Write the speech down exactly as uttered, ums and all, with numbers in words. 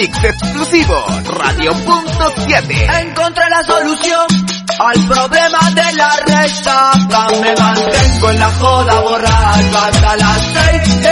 mix exclusivo, Radio Punto siete. Encontré la solución al problema de la resaca. Me mantengo en la joda borracha hasta las seis de